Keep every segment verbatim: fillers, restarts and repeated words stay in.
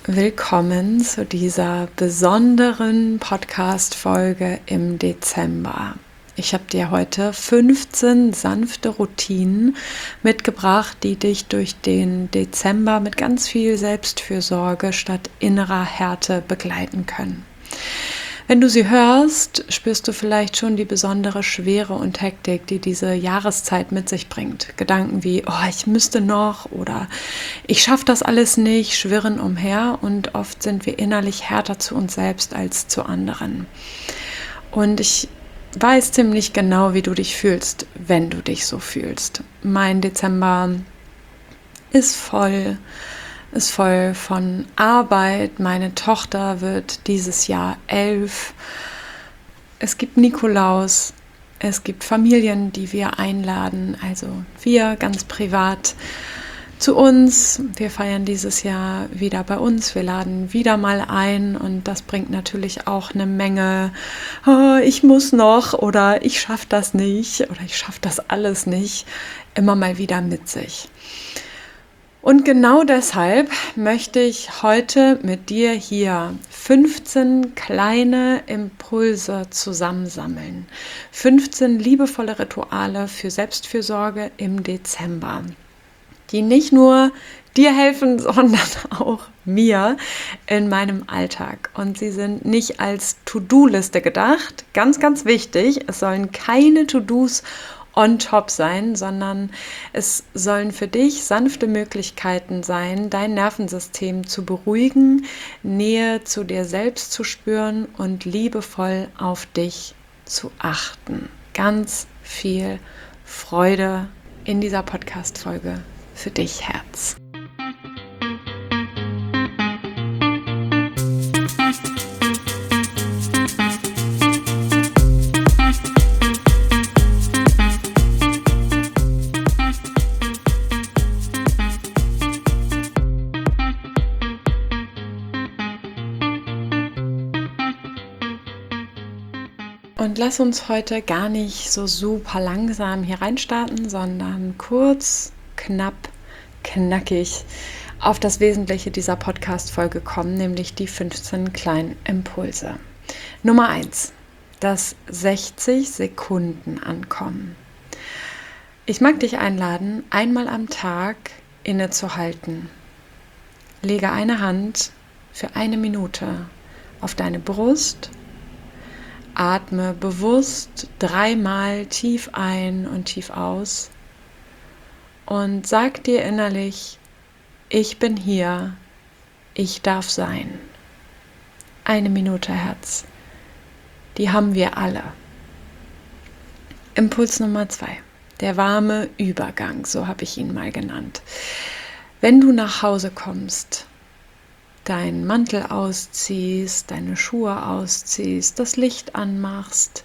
willkommen zu dieser besonderen Podcast-Folge im Dezember. Ich habe dir heute fünfzehn sanfte Routinen mitgebracht, die dich durch den Dezember mit ganz viel Selbstfürsorge statt innerer Härte begleiten können. Wenn du sie hörst, spürst du vielleicht schon die besondere Schwere und Hektik, die diese Jahreszeit mit sich bringt. Gedanken wie, oh, ich müsste noch oder ich schaffe das alles nicht, schwirren umher und oft sind wir innerlich härter zu uns selbst als zu anderen. Und ich weiß ziemlich genau, wie du dich fühlst, wenn du dich so fühlst. Mein Dezember ist voll. ist voll von Arbeit. Meine Tochter wird dieses Jahr elf. Es gibt Nikolaus. Es gibt Familien, die wir einladen. Also wir ganz privat zu uns. Wir feiern dieses Jahr wieder bei uns. Wir laden wieder mal ein. Und das bringt natürlich auch eine Menge, oh, ich muss noch oder ich schaffe das nicht oder ich schaffe das alles nicht, immer mal wieder mit sich. Und genau deshalb möchte ich heute mit dir hier fünfzehn kleine Impulse zusammensammeln. fünfzehn liebevolle Rituale für Selbstfürsorge im Dezember, die nicht nur dir helfen, sondern auch mir in meinem Alltag. Und sie sind nicht als To-Do-Liste gedacht. Ganz, ganz wichtig, es sollen keine To-Dos on top sein, sondern es sollen für dich sanfte Möglichkeiten sein, dein Nervensystem zu beruhigen, Nähe zu dir selbst zu spüren und liebevoll auf dich zu achten. Ganz viel Freude in dieser Podcast-Folge für dich, Herz. Und lass uns heute gar nicht so super langsam hier reinstarten, sondern kurz, knapp, knackig auf das Wesentliche dieser Podcast-Folge kommen, nämlich die fünfzehn kleinen Impulse. Nummer eins, das sechzig Sekunden Ankommen. Ich mag dich einladen, einmal am Tag innezuhalten. Lege eine Hand für eine Minute auf deine Brust. Atme bewusst dreimal tief ein und tief aus und sag dir innerlich, ich bin hier, ich darf sein. Eine Minute, Herz. Die haben wir alle. Impuls Nummer zwei, der warme Übergang, so habe ich ihn mal genannt. Wenn du nach Hause kommst, deinen Mantel ausziehst, deine Schuhe ausziehst, das Licht anmachst,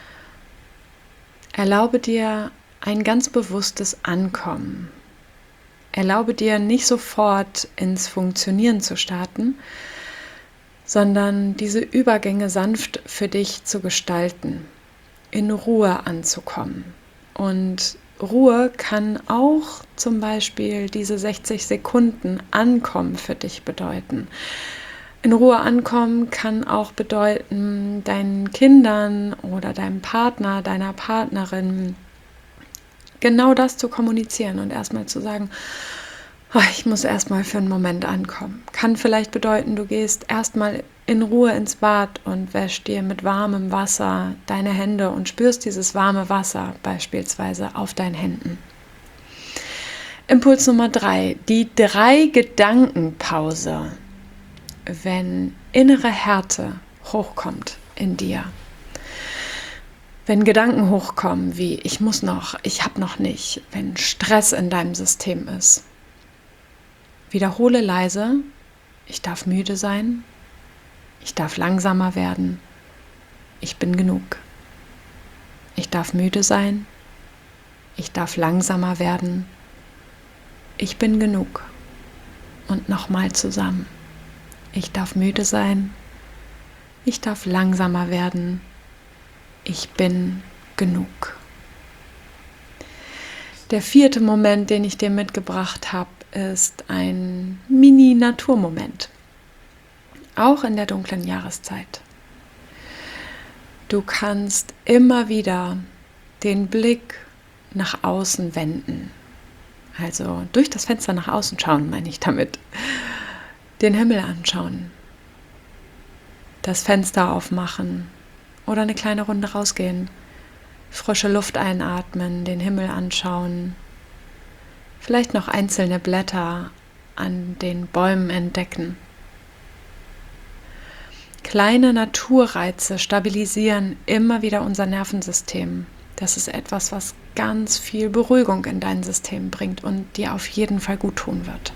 erlaube dir ein ganz bewusstes Ankommen. Erlaube dir nicht sofort ins Funktionieren zu starten, sondern diese Übergänge sanft für dich zu gestalten, in Ruhe anzukommen. Und Ruhe kann auch zum Beispiel diese sechzig Sekunden Ankommen für dich bedeuten. In Ruhe ankommen kann auch bedeuten, deinen Kindern oder deinem Partner, deiner Partnerin genau das zu kommunizieren und erstmal zu sagen, oh, ich muss erstmal für einen Moment ankommen. Kann vielleicht bedeuten, du gehst erstmal in Ruhe ins Bad und wäschst dir mit warmem Wasser deine Hände und spürst dieses warme Wasser beispielsweise auf deinen Händen. Impuls Nummer drei, die Drei-Gedanken-Pause, wenn innere Härte hochkommt in dir. Wenn Gedanken hochkommen wie ich muss noch, ich habe noch nicht, wenn Stress in deinem System ist. Wiederhole leise, ich darf müde sein, ich darf langsamer werden, ich bin genug. Ich darf müde sein, ich darf langsamer werden, ich bin genug. Und nochmal zusammen. Ich darf müde sein, ich darf langsamer werden, ich bin genug. Der vierte Moment, den ich dir mitgebracht habe, ist ein Mini-Naturmoment. auch in der dunklen Jahreszeit. Du kannst immer wieder den Blick nach außen wenden. Also durch das Fenster nach außen schauen, meine ich damit. Den Himmel anschauen. Das Fenster aufmachen oder eine kleine Runde rausgehen. Frische Luft einatmen, den Himmel anschauen. Vielleicht noch einzelne Blätter an den Bäumen entdecken. Kleine Naturreize stabilisieren immer wieder unser Nervensystem. Das ist etwas, was ganz viel Beruhigung in dein System bringt und dir auf jeden Fall gut tun wird.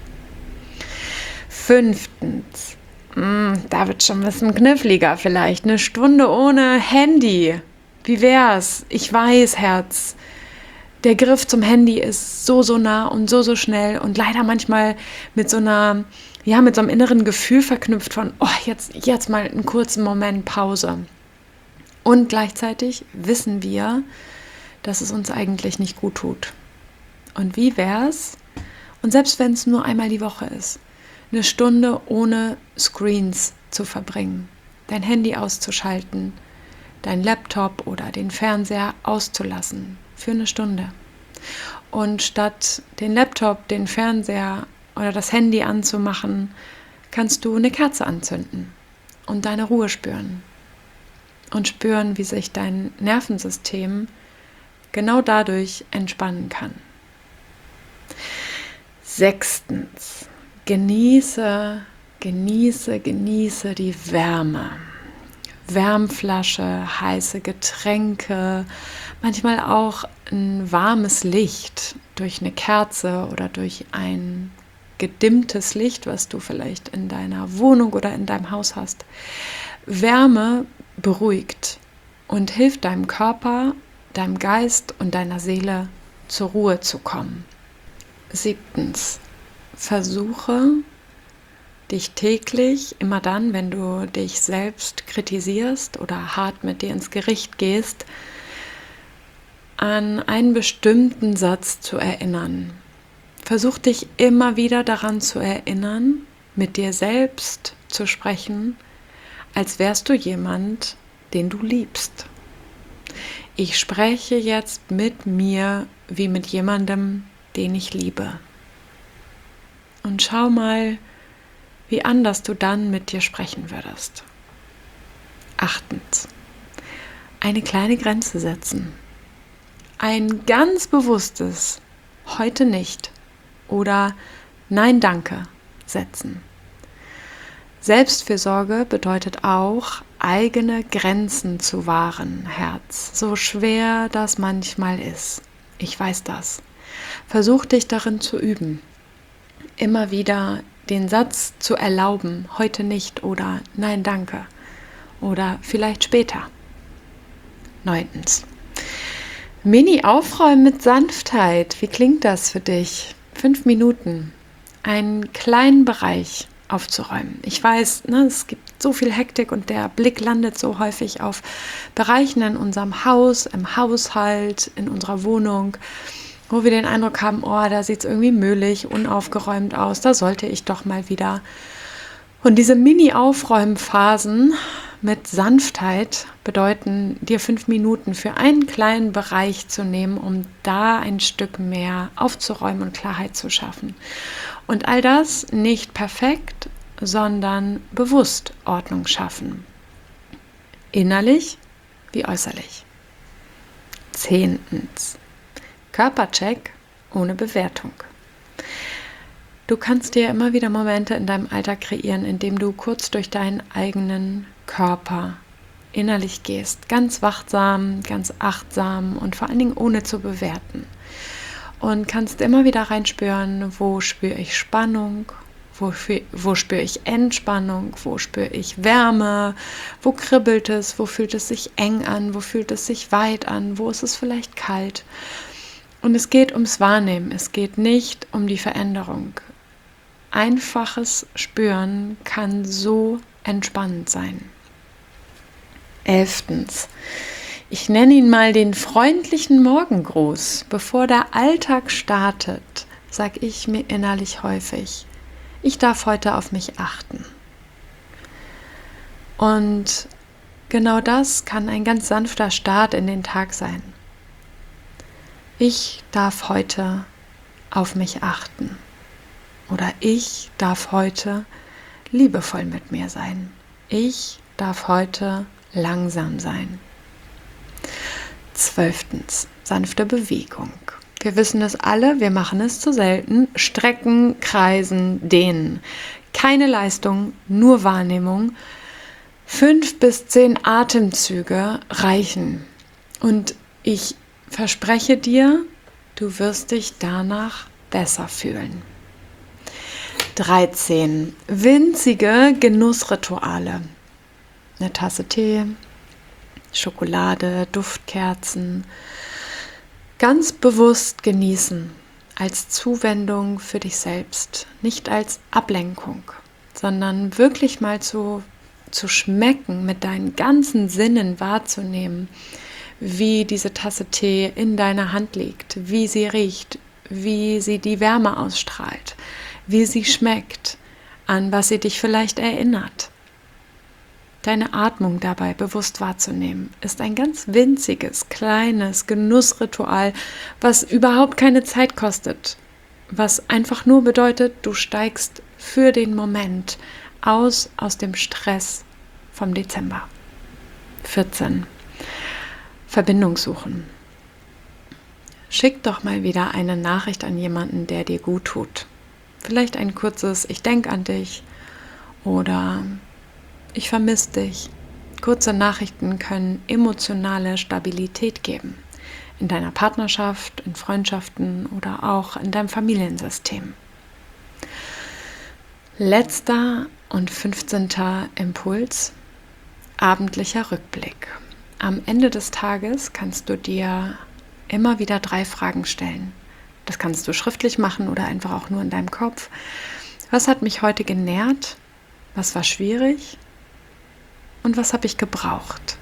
Fünftens, mh, da wird schon ein bisschen kniffliger vielleicht, eine Stunde ohne Handy. Wie wär's? Ich weiß, Herz, der Griff zum Handy ist so, so nah und so, so schnell und leider manchmal mit so einer, ja, mit so einem inneren Gefühl verknüpft von, oh, jetzt, jetzt mal einen kurzen Moment Pause. Und gleichzeitig wissen wir, dass es uns eigentlich nicht gut tut. Und wie wär's? Und selbst wenn es nur einmal die Woche ist, eine Stunde ohne Screens zu verbringen, dein Handy auszuschalten, dein Laptop oder den Fernseher auszulassen für eine Stunde. Und statt den Laptop, den Fernseher oder das Handy anzumachen, kannst du eine Kerze anzünden und deine Ruhe spüren. Und spüren, wie sich dein Nervensystem genau dadurch entspannen kann. Sechstens, genieße, genieße, genieße die Wärme. Wärmflasche, heiße Getränke, manchmal auch ein warmes Licht durch eine Kerze oder durch ein gedimmtes Licht, was du vielleicht in deiner Wohnung oder in deinem Haus hast. Wärme beruhigt und hilft deinem Körper, deinem Geist und deiner Seele zur Ruhe zu kommen. Siebtens, versuche dich täglich, immer dann, wenn du dich selbst kritisierst oder hart mit dir ins Gericht gehst, an einen bestimmten Satz zu erinnern. Versuch dich immer wieder daran zu erinnern, mit dir selbst zu sprechen, als wärst du jemand, den du liebst. Ich spreche jetzt mit mir wie mit jemandem, den ich liebe. Und schau mal, wie anders du dann mit dir sprechen würdest. Achtens, eine kleine Grenze setzen. Ein ganz bewusstes heute nicht oder Nein, danke setzen. Selbstfürsorge bedeutet auch, eigene Grenzen zu wahren, Herz. So schwer das manchmal ist. Ich weiß das. Versuch dich darin zu üben. Immer wieder den Satz zu erlauben, heute nicht oder nein, danke oder vielleicht später. Neuntens. Mini-Aufräumen mit Sanftheit. Wie klingt das für dich? Fünf Minuten. Einen kleinen Bereich aufzuräumen. Ich weiß, ne, es gibt so viel Hektik und der Blick landet so häufig auf Bereichen in unserem Haus, im Haushalt, in unserer Wohnung, wo wir den Eindruck haben, oh, da sieht es irgendwie müllig, unaufgeräumt aus, da sollte ich doch mal wieder. Und diese Mini-Aufräumphasen mit Sanftheit bedeuten, dir fünf Minuten für einen kleinen Bereich zu nehmen, um da ein Stück mehr aufzuräumen und Klarheit zu schaffen. Und all das nicht perfekt, sondern bewusst Ordnung schaffen. Innerlich wie äußerlich. Zehntens. Körpercheck ohne Bewertung. Du kannst dir immer wieder Momente in deinem Alltag kreieren, in dem du kurz durch deinen eigenen Körper innerlich gehst. Ganz wachsam, ganz achtsam und vor allen Dingen ohne zu bewerten. Und kannst immer wieder reinspüren, wo spüre ich Spannung, wo, wo spüre ich Entspannung, wo spüre ich Wärme, wo kribbelt es, wo fühlt es sich eng an, wo fühlt es sich weit an, wo ist es vielleicht kalt. Und es geht ums Wahrnehmen, es geht nicht um die Veränderung. Einfaches Spüren kann so entspannend sein. Elftens. Ich nenne ihn mal den freundlichen Morgengruß. Bevor der Alltag startet, sage ich mir innerlich häufig, ich darf heute auf mich achten. Und genau das kann ein ganz sanfter Start in den Tag sein. Ich darf heute auf mich achten. Oder ich darf heute liebevoll mit mir sein. Ich darf heute langsam sein. Zwölftens, sanfte Bewegung. Wir wissen es alle, wir machen es zu selten. Strecken, kreisen, dehnen. Keine Leistung, nur Wahrnehmung. Fünf bis zehn Atemzüge reichen. Und ich verspreche dir, du wirst dich danach besser fühlen. dreizehn. Winzige Genussrituale. Eine Tasse Tee, Schokolade, Duftkerzen. Ganz bewusst genießen, als Zuwendung für dich selbst, nicht als Ablenkung, sondern wirklich mal zu, zu schmecken, mit deinen ganzen Sinnen wahrzunehmen, wie diese Tasse Tee in deiner Hand liegt, wie sie riecht, wie sie die Wärme ausstrahlt, wie sie schmeckt, an was sie dich vielleicht erinnert. Deine Atmung dabei bewusst wahrzunehmen, ist ein ganz winziges, kleines Genussritual, was überhaupt keine Zeit kostet, was einfach nur bedeutet, du steigst für den Moment aus, aus dem Stress vom Dezember. vierzehn. Verbindung suchen. Schick doch mal wieder eine Nachricht an jemanden, der dir gut tut. Vielleicht ein kurzes Ich denk an dich oder Ich vermisse dich. Kurze Nachrichten können emotionale Stabilität geben. In deiner Partnerschaft, in Freundschaften oder auch in deinem Familiensystem. Letzter und fünfzehnter Impuls, abendlicher Rückblick. Am Ende des Tages kannst du dir immer wieder drei Fragen stellen. Das kannst du schriftlich machen oder einfach auch nur in deinem Kopf. Was hat mich heute genährt? Was war schwierig? Und was habe ich gebraucht?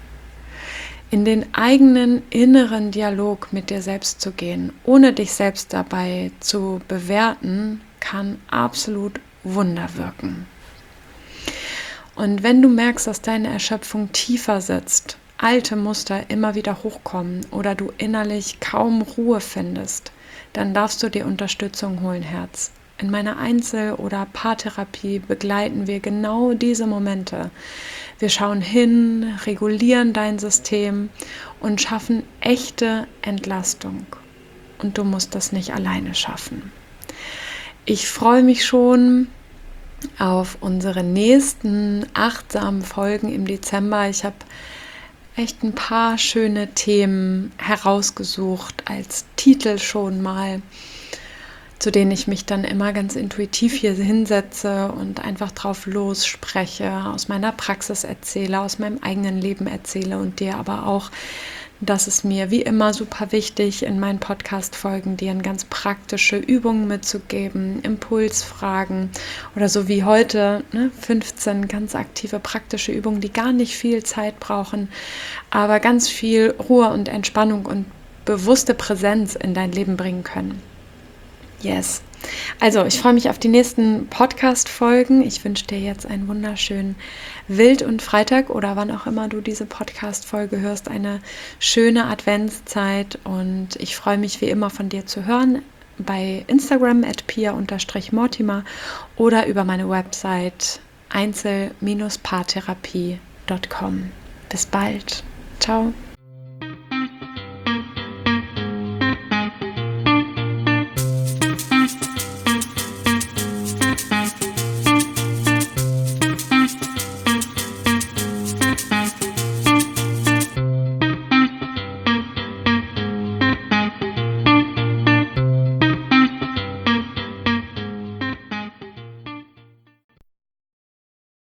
In den eigenen inneren Dialog mit dir selbst zu gehen, ohne dich selbst dabei zu bewerten, kann absolut Wunder wirken. Und wenn du merkst, dass deine Erschöpfung tiefer sitzt, alte Muster immer wieder hochkommen oder du innerlich kaum Ruhe findest, dann darfst du dir Unterstützung holen, Herz. In meiner Einzel- oder Paartherapie begleiten wir genau diese Momente. Wir schauen hin, regulieren dein System und schaffen echte Entlastung. Und du musst das nicht alleine schaffen. Ich freue mich schon auf unsere nächsten achtsamen Folgen im Dezember. Ich habe echt ein paar schöne Themen herausgesucht als Titel schon mal, zu denen ich mich dann immer ganz intuitiv hier hinsetze und einfach drauf losspreche, aus meiner Praxis erzähle, aus meinem eigenen Leben erzähle und dir aber auch, das ist mir wie immer super wichtig, in meinen Podcast-Folgen dir ganz praktische Übungen mitzugeben, Impulsfragen oder so wie heute, ne, fünfzehn ganz aktive praktische Übungen, die gar nicht viel Zeit brauchen, aber ganz viel Ruhe und Entspannung und bewusste Präsenz in dein Leben bringen können. Yes. Also, ich freue mich auf die nächsten Podcast-Folgen. Ich wünsche dir jetzt einen wunderschönen Wild- und Freitag oder wann auch immer du diese Podcast-Folge hörst, eine schöne Adventszeit und ich freue mich wie immer von dir zu hören bei Instagram at pia mortimer oder über meine Website einzel Bindestrich paartherapie Punkt com. Bis bald. Ciao.